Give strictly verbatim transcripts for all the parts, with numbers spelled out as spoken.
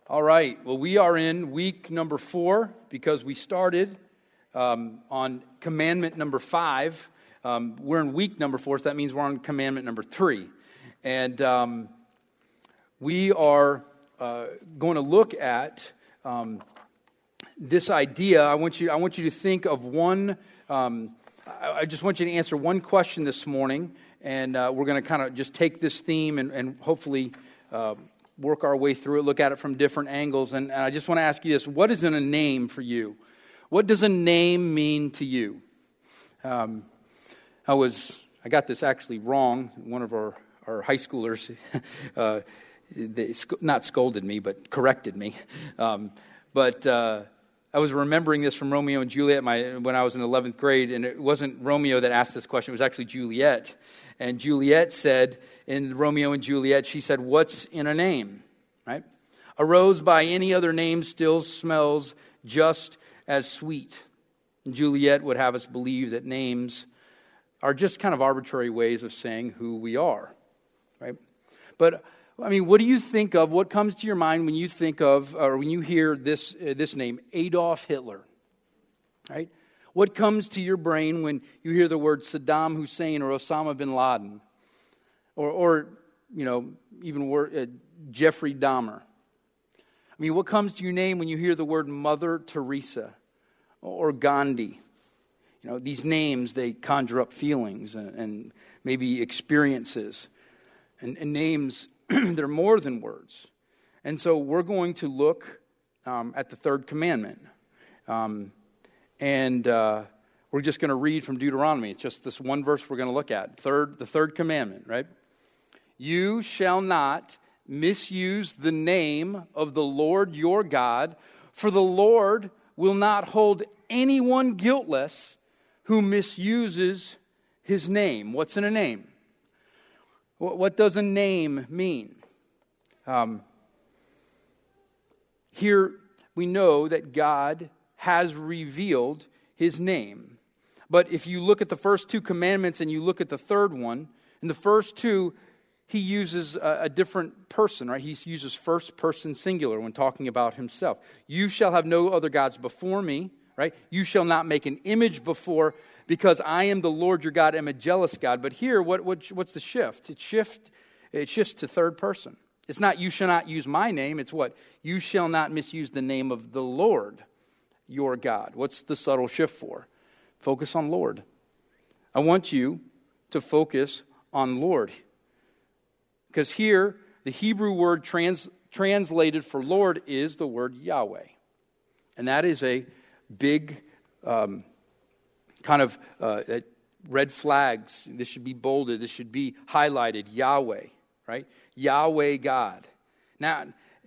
All right. Well, we are in week number four because we started um, on commandment number five. Um, we're in week number four, so that means we're on commandment number three. And um, we are uh, going to look at um, this idea. I want you. I want you to think of one. Um, I, I just want you to answer one question this morning, and uh, we're going to kind of just take this theme and, and hopefully. Uh, work our way through it, look at it from different angles. And, and I just want to ask you this. What is in a name for you? What does a name mean to you? Um, I was, I got this actually wrong. One of our, our high schoolers, uh, they sc- not scolded me, but corrected me. Um, but uh, I was remembering this from Romeo and Juliet my, when I was in eleventh grade, and it wasn't Romeo that asked this question. It was actually Juliet. And Juliet said, in Romeo and Juliet, she said, "What's in a name?" Right? "A rose by any other name still smells just as sweet." And Juliet would have us believe that names are just kind of arbitrary ways of saying who we are. Right? But, I mean, what do you think of, what comes to your mind when you think of, or when you hear this, uh, this name, Adolf Hitler? Right? What comes to your brain when you hear the word Saddam Hussein or Osama bin Laden? Or, or you know, even word, uh, Jeffrey Dahmer? I mean, what comes to your name when you hear the word Mother Teresa or Gandhi? You know, these names, they conjure up feelings and, and maybe experiences. And, and names, they're more than words. And so we're going to look um, at the third commandment. Um And uh, we're just going to read from Deuteronomy. It's just this one verse we're going to look at. Third, the third commandment, right? "You shall not misuse the name of the Lord your God, for the Lord will not hold anyone guiltless who misuses his name." What's in a name? What does a name mean? Um, here we know that God has revealed his name. But if you look at the first two commandments and you look at the third one, in the first two, he uses a, a different person, right? He uses first person singular when talking about himself. "You shall have no other gods before me," right? "You shall not make an image before, because I am the Lord your God, am a jealous God." But here, what, what what's the shift? It shift it shifts to third person. It's not "you shall not use my name." It's what? "You shall not misuse the name of the Lord your God." What's the subtle shift for? Focus on Lord. I want you to focus on Lord. Because here, the Hebrew word trans, translated for Lord is the word Yahweh. And that is a big um, kind of uh, red flags. This should be bolded. This should be highlighted. Yahweh, right? Yahweh God. Now,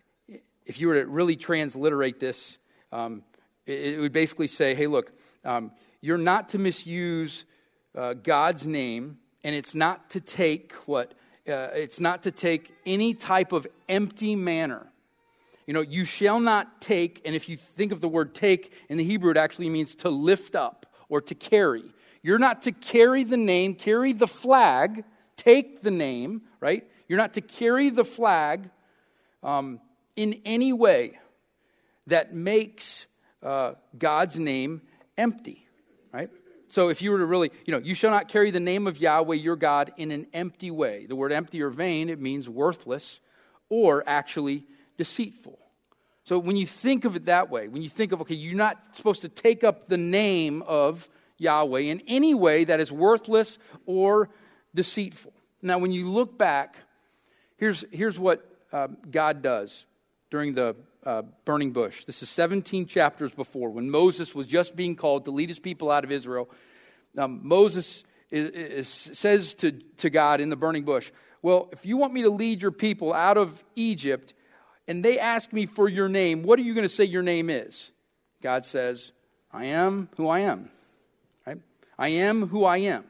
if you were to really transliterate this, um, it would basically say, hey, look, um, you're not to misuse uh, God's name, and it's not to take what? Uh, it's not to take any type of empty manner. You know, you shall not take, and if you think of the word take, in the Hebrew it actually means to lift up or to carry. You're not to carry the name, carry the flag, take the name, right? You're not to carry the flag um, in any way that makes Uh, God's name empty, right? So if you were to really, you know, you shall not carry the name of Yahweh your God in an empty way. The word empty or vain, it means worthless or actually deceitful. So when you think of it that way, when you think of, okay, you're not supposed to take up the name of Yahweh in any way that is worthless or deceitful. Now when you look back, here's, here's what uh, God does during the Uh, burning bush. This is seventeen chapters before, when Moses was just being called to lead his people out of Israel. Um, Moses is, is, says to, to God in the burning bush, "Well, if you want me to lead your people out of Egypt, and they ask me for your name, what are you going to say your name is?" God says, "I am who I am." Right? "I am who I am,"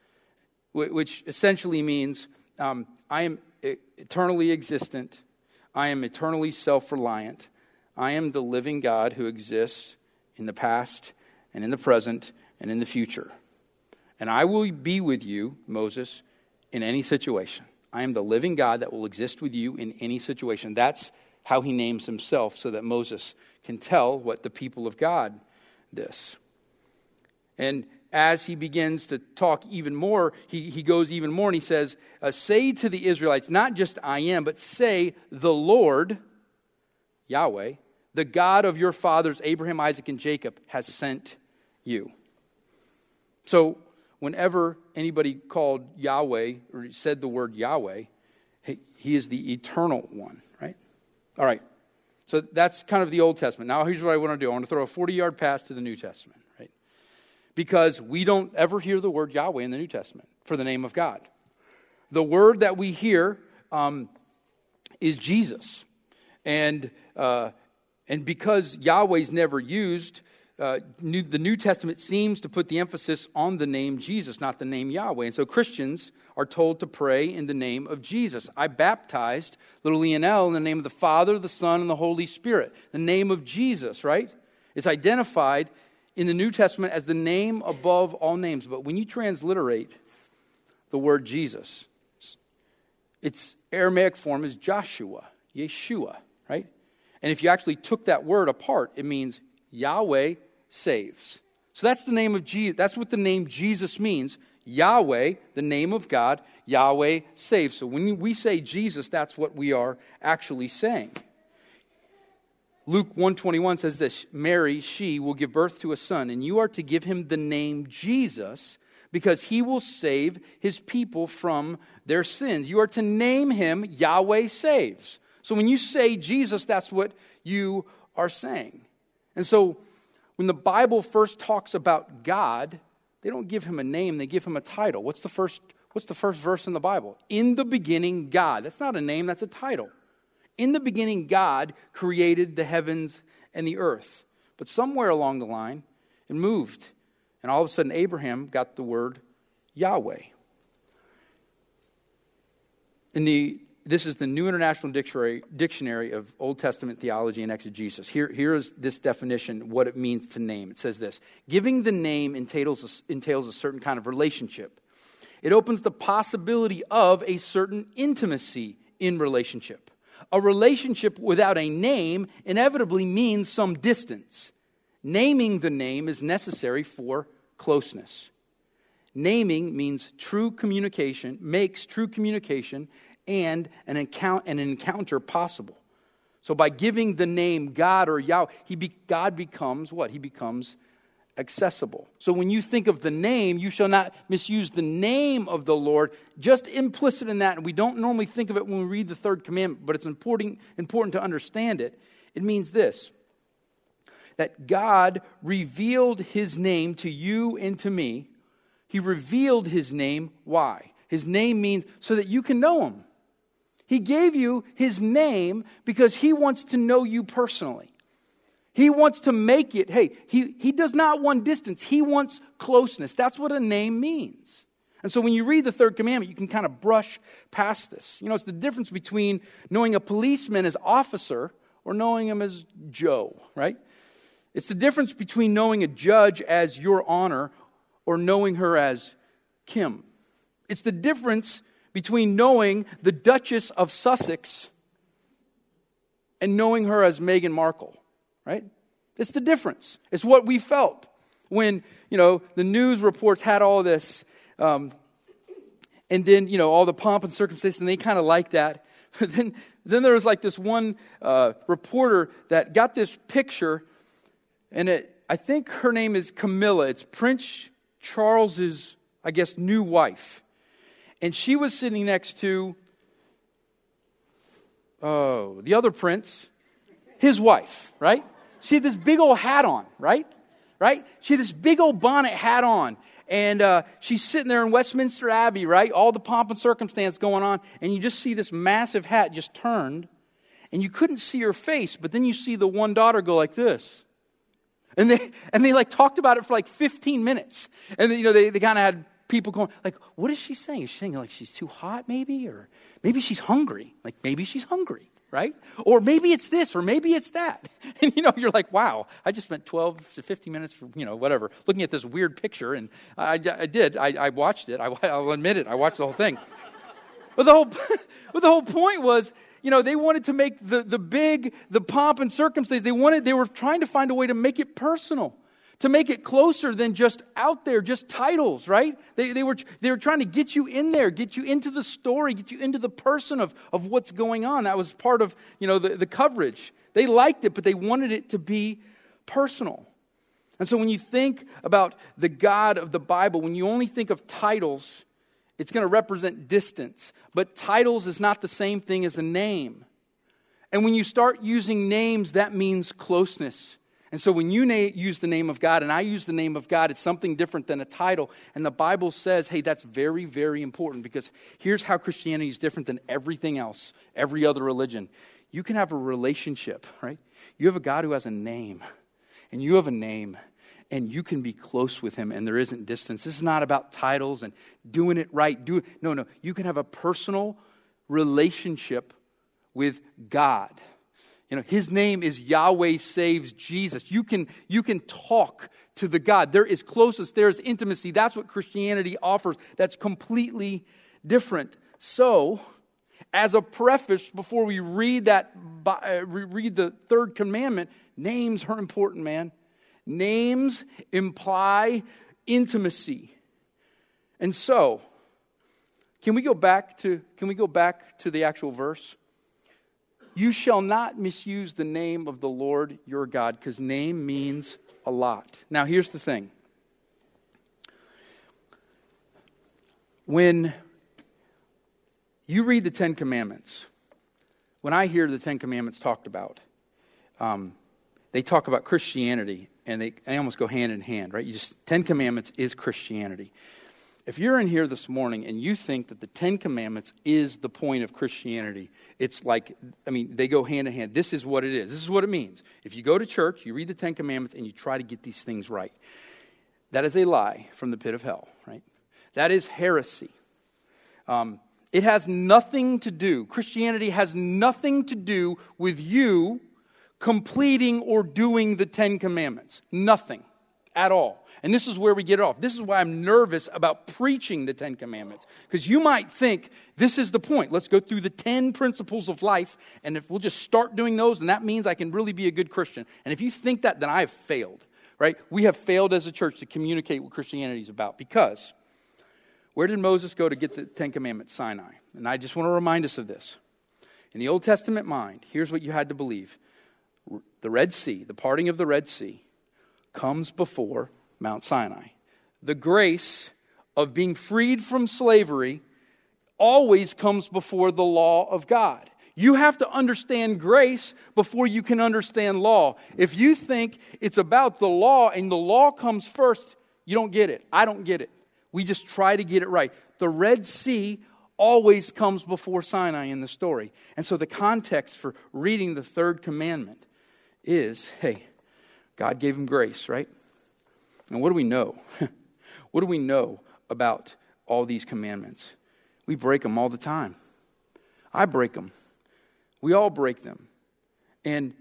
which essentially means um, I am eternally existent. I am eternally self-reliant. I am the living God who exists in the past and in the present and in the future. And I will be with you, Moses, in any situation. I am the living God that will exist with you in any situation. That's how he names himself so that Moses can tell what the people of God this. And as he begins to talk even more, he, he goes even more and he says, uh, say to the Israelites, not just I am, but say the Lord, Yahweh, the God of your fathers, Abraham, Isaac, and Jacob, has sent you. So whenever anybody called Yahweh or said the word Yahweh, he, he is the eternal one, right? All right. So that's kind of the Old Testament. Now here's what I want to do. I want to throw a forty-yard pass to the New Testament, right? Because we don't ever hear the word Yahweh in the New Testament for the name of God. The word that we hear um, is Jesus. And uh, and because Yahweh's never used, uh, new, the New Testament seems to put the emphasis on the name Jesus, not the name Yahweh. And so Christians are told to pray in the name of Jesus. I baptized little Leonel in the name of the Father, the Son, and the Holy Spirit. The name of Jesus, right? It's identified in the New Testament as the name above all names. But when you transliterate the word Jesus, its Aramaic form is Joshua, Yeshua, right? And if you actually took that word apart, it means Yahweh saves. So that's the name of Jesus. That's what the name Jesus means. Yahweh, the name of God, Yahweh saves. So when we say Jesus, that's what we are actually saying. Luke one twenty-one says this, Mary, she will give birth to a son, and you are to give him the name Jesus, because he will save his people from their sins. You are to name him Yahweh saves. So when you say Jesus, that's what you are saying. And so when the Bible first talks about God, they don't give him a name, they give him a title. What's the first, what's the first verse in the Bible? In the beginning, God. That's not a name, that's a title. In the beginning, God created the heavens and the earth. But somewhere along the line, it moved. And all of a sudden, Abraham got the word Yahweh. In the, this is the New International Dictionary, Dictionary of Old Testament Theology and Exegesis. Here, here is this definition, what it means to name. It says this, giving the name entails a, entails a certain kind of relationship. It opens the possibility of a certain intimacy in relationship. A relationship without a name inevitably means some distance. Naming the name is necessary for closeness. Naming means true communication, makes true communication and an encounter, an encounter possible. So by giving the name God or Yahweh, he be, God becomes what? He becomes accessible. So when you think of the name, you shall not misuse the name of the Lord. Just implicit in that, and we don't normally think of it when we read the third commandment, but it's important, important to understand it. It means this, that God revealed his name to you and to me. He revealed his name. Why? His name means so that you can know him. He gave you his name because he wants to know you personally. He wants to make it, hey, he, he does not want distance. He wants closeness. That's what a name means. And so when you read the third commandment, you can kind of brush past this. You know, it's the difference between knowing a policeman as officer or knowing him as Joe, right? It's the difference between knowing a judge as Your Honor or knowing her as Kim. It's the difference between knowing the Duchess of Sussex and knowing her as Meghan Markle. Right? It's the difference. It's what we felt when, you know, the news reports had all this, um, and then, you know, all the pomp and circumstance, and they kind of like that. But then, then there was like this one uh, reporter that got this picture, and it, I think her name is Camilla. It's Prince Charles's, I guess, new wife. And she was sitting next to, oh, the other prince, his wife, right? She had this big old hat on, right? Right? She had this big old bonnet hat on. And uh, she's sitting there in Westminster Abbey, right? All the pomp and circumstance going on. And you just see this massive hat just turned. And you couldn't see her face. But then you see the one daughter go like this. And they and they like talked about it for like fifteen minutes. And then, you know, they, they kind of had people going like, what is she saying? Is she saying like she's too hot maybe? Or maybe she's hungry. Like maybe she's hungry. Right? Or maybe it's this, or maybe it's that. And, you know, you're like, wow, I just spent twelve to fifteen minutes, for, you know, whatever, looking at this weird picture. And I, I did. I, I watched it. I, I'll admit it. I watched the whole thing. But the whole, but the whole point was, you know, they wanted to make the, the big, the pomp and circumstance. They wanted, they were trying to find a way to make it personal, to make it closer than just out there, just titles, right? They, they were they were trying to get you in there, get you into the story, get you into the person of, of what's going on. That was part of, you know, the, the coverage. They liked it, but they wanted it to be personal. And so when you think about the God of the Bible, when you only think of titles, it's going to represent distance. But titles is not the same thing as a name. And when you start using names, that means closeness. And so when you na- use the name of God and I use the name of God, it's something different than a title. And the Bible says, hey, that's very, very important, because here's how Christianity is different than everything else, every other religion. You can have a relationship, right? You have a God who has a name, and you have a name, and you can be close with him, and there isn't distance. This is not about titles and doing it right. Do it. No, no. You can have a personal relationship with God. You know, his name is Yahweh Saves Jesus. You can, you can talk to the God. There is closeness. There is intimacy. That's what Christianity offers. That's completely different. So, as a preface, before we read that, uh, read the third commandment, names are important, man. Names imply intimacy. And so, can we go back to, can we go back to the actual verse? You shall not misuse the name of the Lord your God, because name means a lot. Now, here's the thing. When you read the Ten Commandments, when I hear the Ten Commandments talked about, um, they talk about Christianity, and they, they almost go hand in hand, right? You just Ten Commandments is Christianity. If you're in here this morning and you think that the Ten Commandments is the point of Christianity, it's like, I mean, they go hand in hand. This is what it is. This is what it means. If you go to church, you read the Ten Commandments, and you try to get these things right, that is a lie from the pit of hell, right? That is heresy. Um, it has nothing to do, Christianity has nothing to do with you completing or doing the Ten Commandments. Nothing at all. And this is where we get it off. This is why I'm nervous about preaching the Ten Commandments. Because you might think, this is the point. Let's go through the ten principles of life. And if we'll just start doing those, and that means I can really be a good Christian. And if you think that, then I have failed. Right? We have failed as a church to communicate what Christianity is about. Because where did Moses go to get the Ten Commandments? Sinai. And I just want to remind us of this. In the Old Testament mind, here's what you had to believe. The Red Sea, the parting of the Red Sea, comes before Mount Sinai. The grace of being freed from slavery always comes before the law of God. You have to understand grace before you can understand law. If you think it's about the law and the law comes first, you don't get it. I don't get it. We just try to get it right. The Red Sea always comes before Sinai in the story. And so the context for reading the third commandment is, hey, God gave him grace, right? And what do we know? What do we know about all these commandments? We break them all the time. I break them. We all break them. And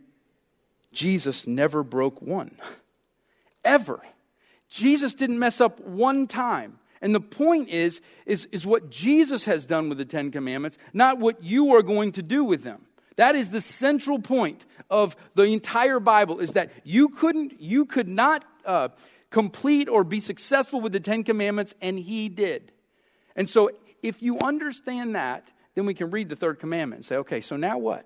Jesus never broke one. Ever. Jesus didn't mess up one time. And the point is, is, is what Jesus has done with the Ten Commandments, not what you are going to do with them. That is the central point of the entire Bible, is that you couldn't, you could not uh, complete or be successful with the Ten Commandments, and he did. And so if you understand that, then we can read the third commandment and say, okay, so now what?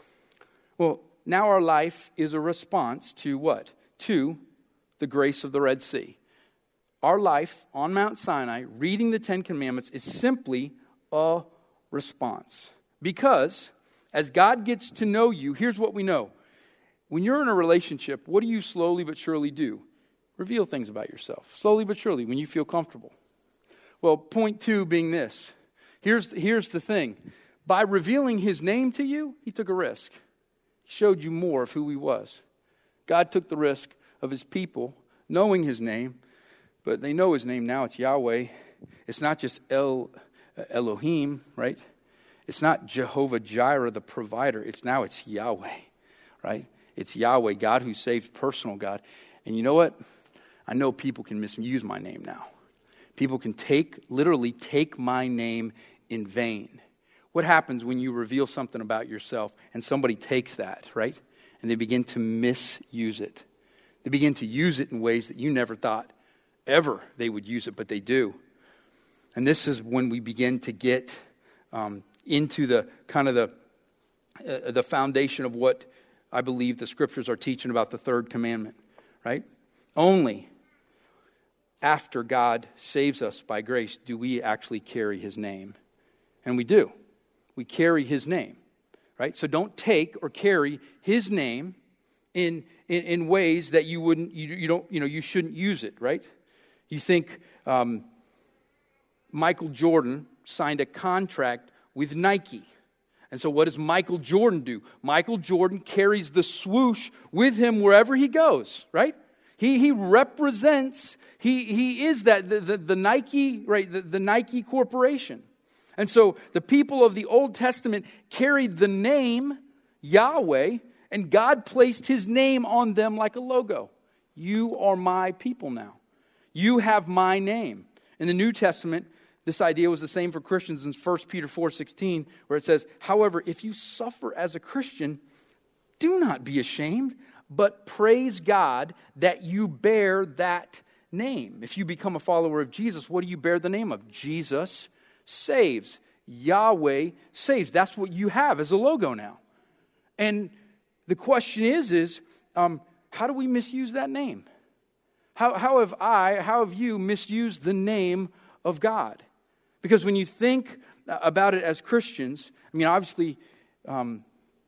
Well, now our life is a response to what? To the grace of the Red Sea. Our life on Mount Sinai, reading the Ten Commandments, is simply a response. Because as God gets to know you, here's what we know. When you're in a relationship, what do you slowly but surely do? Reveal things about yourself. Slowly but surely, when you feel comfortable. Well, point two being this. Here's, here's the thing. By revealing his name to you, he took a risk. He showed you more of who he was. God took the risk of his people knowing his name, but they know his name now. It's Yahweh. It's not just El Elohim, right? It's not Jehovah Jireh, the provider. It's now it's Yahweh, right? It's Yahweh, God who saves, personal God. And you know what? I know people can misuse my name now. People can take, literally take my name in vain. What happens when you reveal something about yourself and somebody takes that, right? And they begin to misuse it. They begin to use it in ways that you never thought ever they would use it, but they do. And this is when we begin to get um, into the kind of the uh, the foundation of what I believe the scriptures are teaching about the third commandment, right? Only after God saves us by grace do we actually carry his name. And we do. We carry his name, right? So don't take or carry his name in in, in ways that you wouldn't, you, you don't, you know, you shouldn't use it, right? You think um, Michael Jordan signed a contract with Nike. And so what does Michael Jordan do? Michael Jordan carries the swoosh with him wherever he goes, right? He he represents, he he is that, the, the, the Nike, right, the, the Nike corporation. And so the people of the Old Testament carried the name Yahweh, and God placed his name on them like a logo. You are my people now. You have my name. In the New Testament, this idea was the same for Christians in First Peter four sixteen, where it says, however, if you suffer as a Christian, do not be ashamed, but praise God that you bear that name. If you become a follower of Jesus, what do you bear the name of? Jesus saves. Yahweh saves. That's what you have as a logo now. And the question is, is um, how do we misuse that name? How, how have I, how have you misused the name of God? Because when you think about it as Christians, I mean, obviously, um,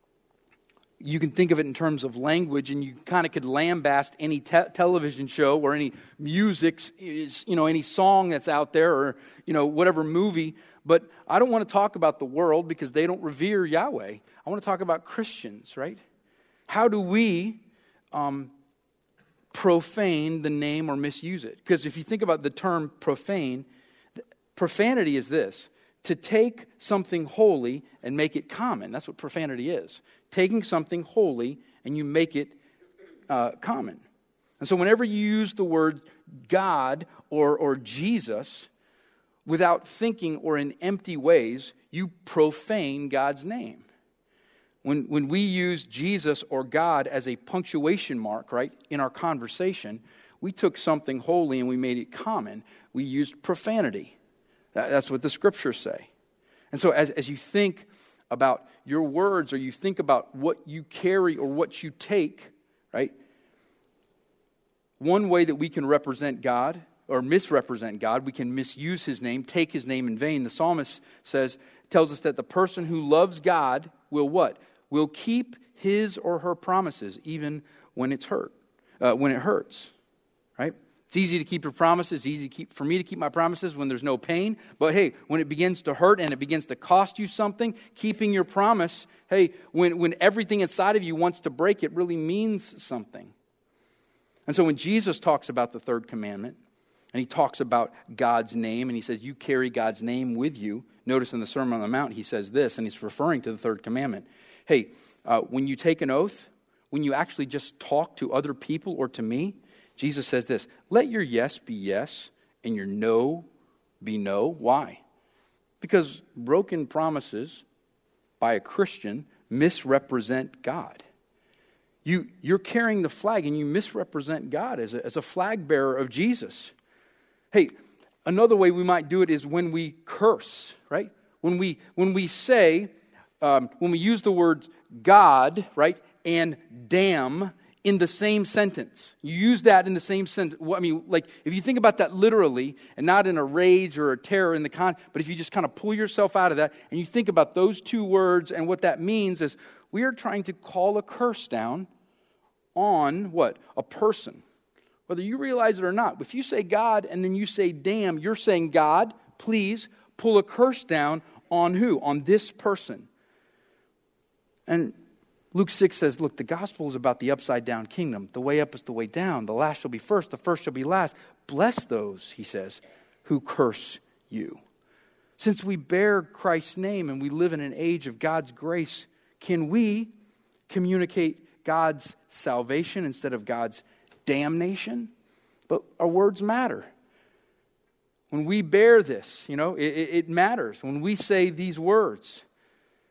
you can think of it in terms of language, and you kind of could lambast any te- television show or any music, is, you know, any song that's out there, or, you know, whatever movie. But I don't want to talk about the world because they don't revere Yahweh. I want to talk about Christians, right? How do we um, profane the name or misuse it? Because if you think about the term profane, profanity is this: to take something holy and make it common. That's what profanity is. Taking something holy and you make it uh, common. And so whenever you use the word God or, or Jesus without thinking or in empty ways, you profane God's name. When, when we use Jesus or God as a punctuation mark, right, in our conversation, we took something holy and we made it common. We used profanity. That's what the scriptures say. And so as, as you think about your words, or you think about what you carry or what you take, right? One way that we can represent God or misrepresent God, we can misuse his name, take his name in vain. The psalmist says, tells us that the person who loves God will what? Will keep his or her promises even when it's hurt, uh, when it hurts, right? It's easy to keep your promises. It's easy to keep, for me to keep my promises when there's no pain. But hey, when it begins to hurt and it begins to cost you something, keeping your promise, hey, when, when everything inside of you wants to break, it really means something. And so when Jesus talks about the third commandment, and he talks about God's name, and he says, you carry God's name with you. Notice in the Sermon on the Mount, he says this, and he's referring to the third commandment. Hey, uh, when you take an oath, when you actually just talk to other people or to me, Jesus says this: let your yes be yes and your no be no. Why? Because broken promises by a Christian misrepresent God. You, you're carrying the flag and you misrepresent God as a, as a flag bearer of Jesus. Hey, another way we might do it is when we curse, right? When we when we say, um, when we use the words God, right, and damn in the same sentence. You use that in the same sentence. I mean, like, if you think about that literally, and not in a rage or a terror in the con, but if you just kind of pull yourself out of that, and you think about those two words, and what that means is, we are trying to call a curse down on what? A person. Whether you realize it or not. If you say God, and then you say damn, you're saying, God, please pull a curse down on who? On this person. And Luke six says, look, the gospel is about the upside down kingdom. The way up is the way down. The last shall be first, the first shall be last. Bless those, he says, who curse you. Since we bear Christ's name and we live in an age of God's grace, can we communicate God's salvation instead of God's damnation? But our words matter. When we bear this, you know, it, it matters. When we say these words,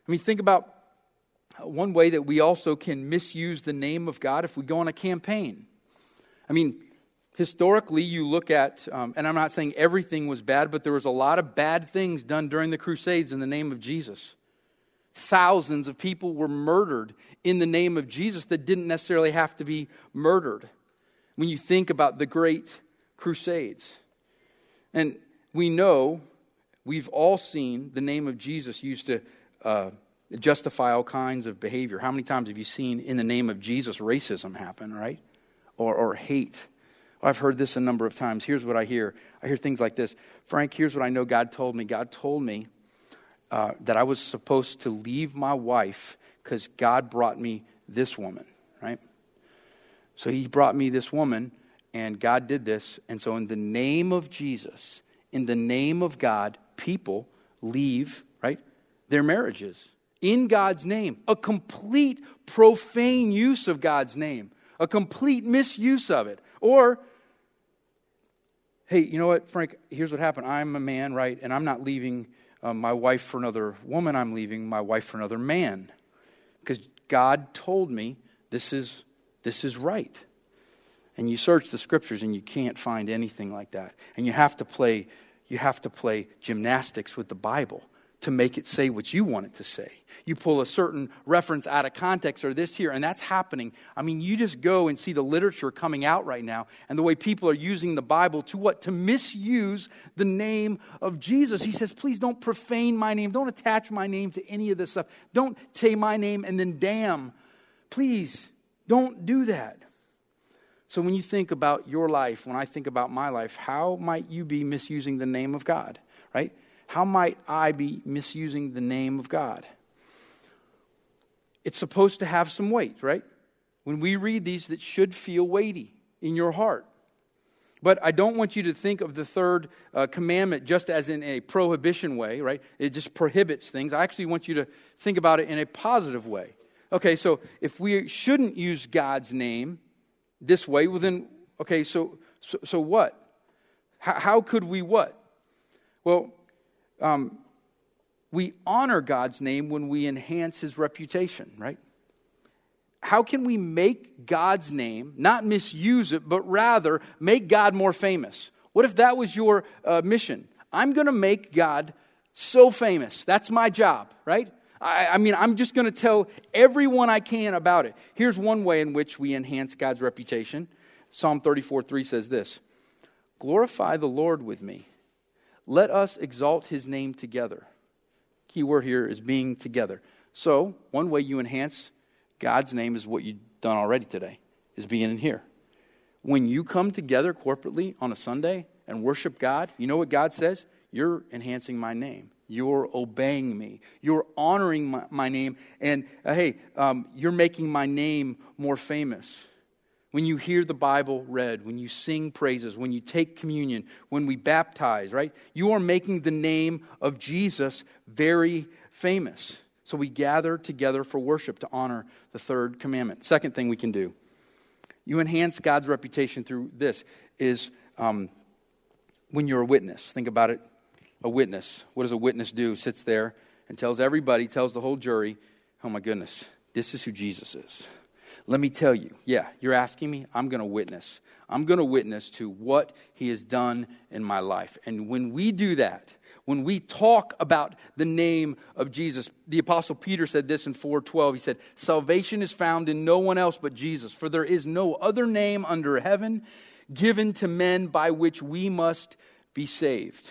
I mean, think about one way that we also can misuse the name of God if we go on a campaign. I mean, historically, you look at, um, and I'm not saying everything was bad, but there was a lot of bad things done during the Crusades in the name of Jesus. Thousands of people were murdered in the name of Jesus that didn't necessarily have to be murdered. When you think about the great Crusades. And we know, we've all seen the name of Jesus used to uh, justify all kinds of behavior. How many times have you seen in the name of Jesus racism happen, right? Or, or hate. I've heard this a number of times. Here's what I hear. I hear things like this. Frank, here's what I know God told me. God told me uh, that I was supposed to leave my wife because God brought me this woman, right? So he brought me this woman, and God did this. And so in the name of Jesus, in the name of God, people leave, right, their marriages. In God's name. A complete profane use of God's name. A complete misuse of it. Or, hey, you know what, Frank, here's what happened. I'm a man, right, and I'm not leaving uh, my wife for another woman. I'm leaving my wife for another man. Because God told me this is this is right. And you search the scriptures and you can't find anything like that. And you have to play you have to play gymnastics with the Bible to make it say what you want it to say. You pull a certain reference out of context or this here, and that's happening. I mean, you just go and see the literature coming out right now and the way people are using the Bible to what? To misuse the name of Jesus. He says, please don't profane my name. Don't attach my name to any of this stuff. Don't say my name and then damn. Please, don't do that. So when you think about your life, when I think about my life, how might you be misusing the name of God, right? How might I be misusing the name of God? It's supposed to have some weight, right? When we read these, that should feel weighty in your heart. But I don't want you to think of the third uh, commandment just as in a prohibition way, right? It just prohibits things. I actually want you to think about it in a positive way. Okay, so if we shouldn't use God's name this way, well then, okay, so so, so what? How, how could we what? Well, um, we honor God's name when we enhance His reputation, right? How can we make God's name, not misuse it, but rather make God more famous? What if that was your uh, mission? I'm going to make God so famous. That's my job, right? I, I mean, I'm just going to tell everyone I can about it. Here's one way in which we enhance God's reputation. Psalm thirty-four three says this, "Glorify the Lord with me. Let us exalt His name together." Key word here is being together. So, one way you enhance God's name is what you've done already today, is being in here. When you come together corporately on a Sunday and worship God, you know what God says? You're enhancing my name. You're obeying me. You're honoring my, my name. And uh, hey, um, you're making my name more famous. When you hear the Bible read, when you sing praises, when you take communion, when we baptize, right? You are making the name of Jesus very famous. So we gather together for worship to honor the third commandment. Second thing we can do, you enhance God's reputation through this, is um, when you're a witness. Think about it, a witness. What does a witness do? Sits there and tells everybody, tells the whole jury, oh my goodness, this is who Jesus is. Let me tell you, yeah, you're asking me, I'm going to witness. I'm going to witness to what He has done in my life. And when we do that, when we talk about the name of Jesus, the Apostle Peter said this in four twelve. He said, salvation is found in no one else but Jesus, for there is no other name under heaven given to men by which we must be saved.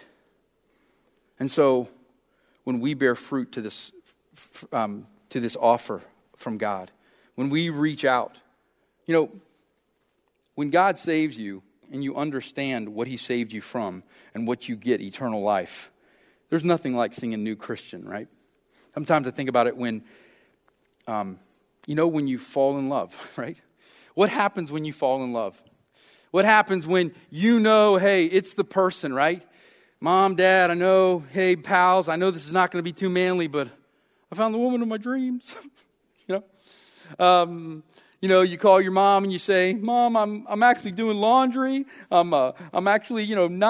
And so, when we bear fruit to this, um, to this offer from God, when we reach out, you know, when God saves you and you understand what He saved you from and what you get, eternal life, there's nothing like singing New Christian, right? Sometimes I think about it when, um, you know, when you fall in love, right? What happens when you fall in love? What happens when you know, hey, it's the person, right? Mom, Dad, I know, hey, pals, I know this is not going to be too manly, but I found the woman of my dreams, you know? Um, you know, you call your mom and you say, Mom, I'm I'm actually doing laundry. I'm uh, I'm actually, you know, not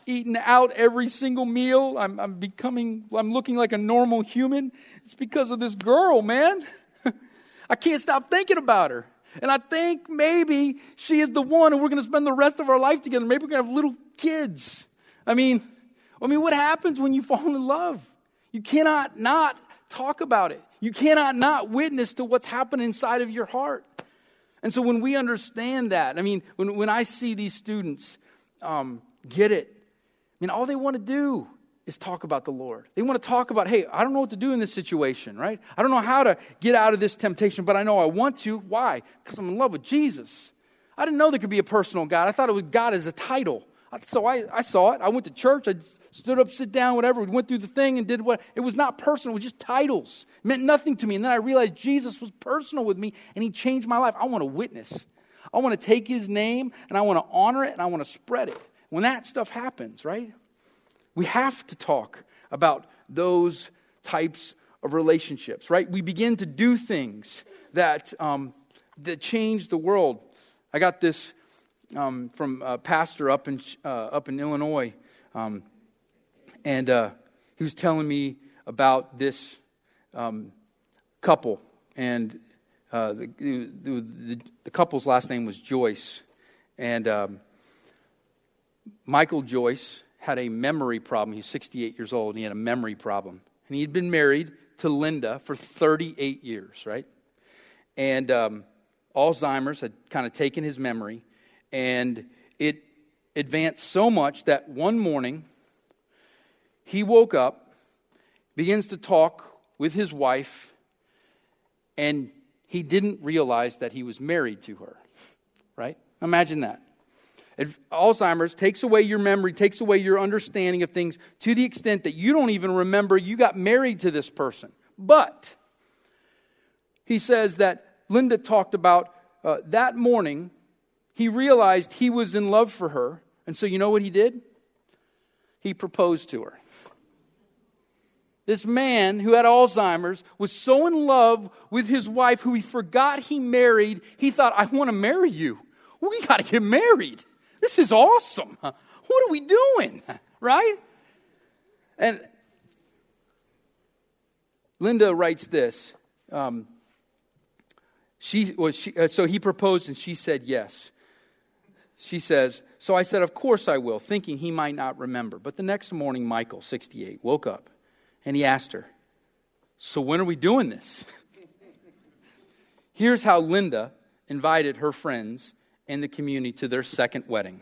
eating out every single meal. I'm, I'm becoming, I'm looking like a normal human. It's because of this girl, man. I can't stop thinking about her. And I think maybe she is the one and we're going to spend the rest of our life together. Maybe we're going to have little kids. I mean, I mean, what happens when you fall in love? You cannot not talk about it. You cannot not witness to what's happening inside of your heart. And so when we understand that, I mean, when, when I see these students um, get it, I mean, all they want to do is talk about the Lord. They want to talk about, hey, I don't know what to do in this situation, right? I don't know how to get out of this temptation, but I know I want to. Why? Because I'm in love with Jesus. I didn't know there could be a personal God. I thought it was God as a title. So I, I saw it. I went to church. I stood up, sit down, whatever. We went through the thing and did what. It was not personal. It was just titles. It meant nothing to me. And then I realized Jesus was personal with me, and he changed my life. I want to witness. I want to take his name, and I want to honor it, and I want to spread it. When that stuff happens, right? We have to talk about those types of relationships, right? We begin to do things that um, that change the world. I got this um, from a pastor up in uh, up in Illinois, um, and uh, he was telling me about this um, couple, and uh, the, the, the the couple's last name was Joyce, and um, Michael Joyce had a memory problem. He's sixty-eight years old, and he had a memory problem. And he had been married to Linda for thirty-eight years, right? And um, Alzheimer's had kind of taken his memory, and it advanced so much that one morning, he woke up, begins to talk with his wife, and he didn't realize that he was married to her, right? Imagine that. Alzheimer's takes away your memory, takes away your understanding of things to the extent that you don't even remember you got married to this person. But he says that Linda talked about uh, that morning, he realized he was in love for her. And so you know what he did? He proposed to her. This man who had Alzheimer's was so in love with his wife who he forgot he married. He thought, I want to marry you. We got to get married. This is awesome. What are we doing? Right? And Linda writes this. Um, she was she, uh, so he proposed and she said yes. She says, so I said, of course I will, thinking he might not remember. But the next morning, Michael, sixty-eight, woke up and he asked her, so when are we doing this? Here's how Linda invited her friends and the community to their second wedding.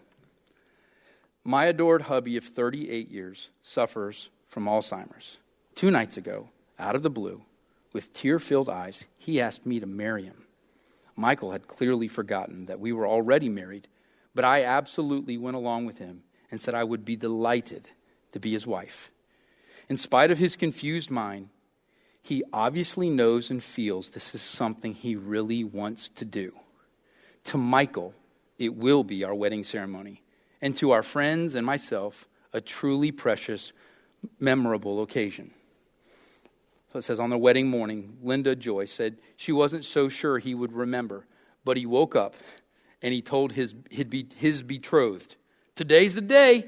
My adored hubby of thirty-eight years suffers from Alzheimer's. Two nights ago, out of the blue, with tear-filled eyes, he asked me to marry him. Michael had clearly forgotten that we were already married, but I absolutely went along with him and said I would be delighted to be his wife. In spite of his confused mind, he obviously knows and feels this is something he really wants to do. To Michael, it will be our wedding ceremony. And to our friends and myself, a truly precious, memorable occasion. So it says, on the wedding morning, Linda Joyce said she wasn't so sure he would remember. But he woke up and he told his, his betrothed, today's the day.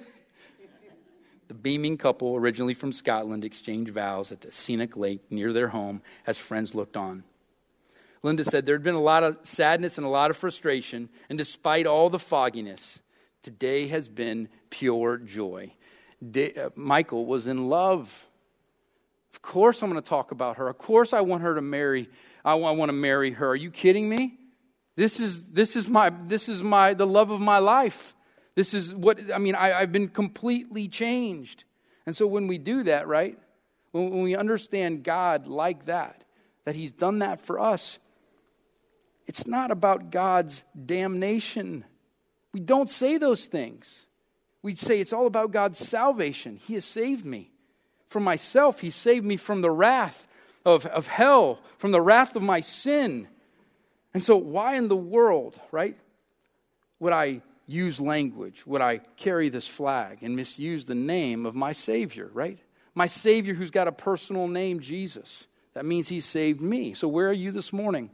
The beaming couple, originally from Scotland, exchanged vows at the scenic lake near their home as friends looked on. Linda said there had been a lot of sadness and a lot of frustration, and despite all the fogginess, today has been pure joy. De- uh, Michael was in love. Of course I'm going to talk about her. Of course I want her to marry. I, w- I want to marry her. Are you kidding me? This is this is my this is my the love of my life. This is what I mean. I, I've been completely changed, and so when we do that, right? When, when we understand God like that, that He's done that for us. It's not about God's damnation. We don't say those things. We say it's all about God's salvation. He has saved me from myself. He saved me from the wrath of, of hell, from the wrath of my sin. And so why in the world, right, would I use language? Would I carry this flag and misuse the name of my Savior, right? My Savior who's got a personal name, Jesus. That means He saved me. So where are you this morning?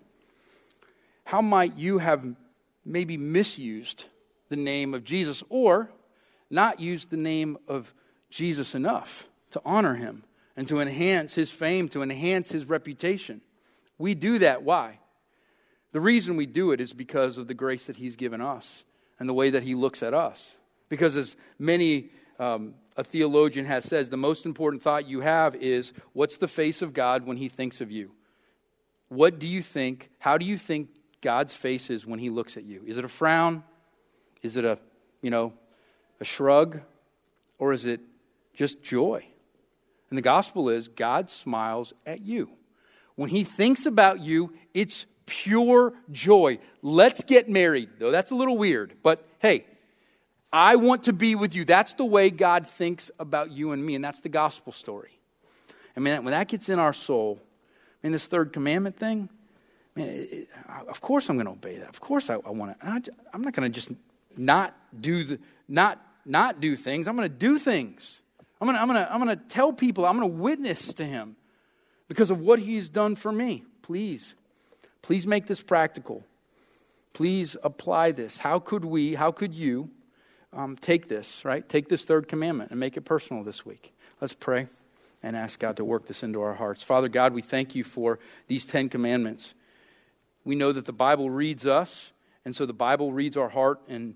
How might you have maybe misused the name of Jesus or not used the name of Jesus enough to honor him and to enhance his fame, to enhance his reputation. We do that. Why? The reason we do it is because of the grace that he's given us and the way that he looks at us. Because as many, um, a theologian has says, the most important thought you have is, what's the face of God when he thinks of you? What do you think, how do you think God's face is when he looks at you? Is it a frown? Is it a, you know, a shrug? Or is it just joy? And the gospel is, God smiles at you. When he thinks about you, it's pure joy. Let's get married. Though that's a little weird, but hey, I want to be with you. That's the way God thinks about you and me, and that's the gospel story. I mean, when that gets in our soul, I mean, this third commandment thing, man, it, it, of course I'm going to obey that. Of course I, I want to. I, I'm not going to just not do the not not do things. I'm going to do things. I'm going to I'm going to I'm going to tell people. I'm going to witness to him because of what he's done for me. Please. Please make this practical. Please apply this. How could we, how could you um, take this, right? Take this third commandment and make it personal this week. Let's pray and ask God to work this into our hearts. Father God, we thank you for these Ten Commandments. We know that the Bible reads us, and so the Bible reads our heart and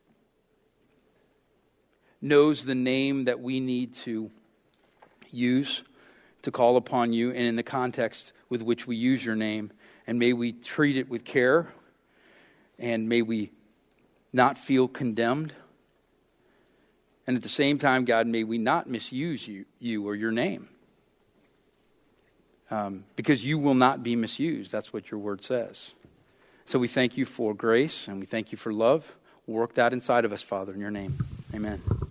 knows the name that we need to use to call upon you, and in the context with which we use your name. And may we treat it with care, and may we not feel condemned. And at the same time, God, may we not misuse you, you or your name. Um, because you will not be misused. That's what your word says. So we thank you for grace, and we thank you for love. Work that inside of us, Father, in your name. Amen.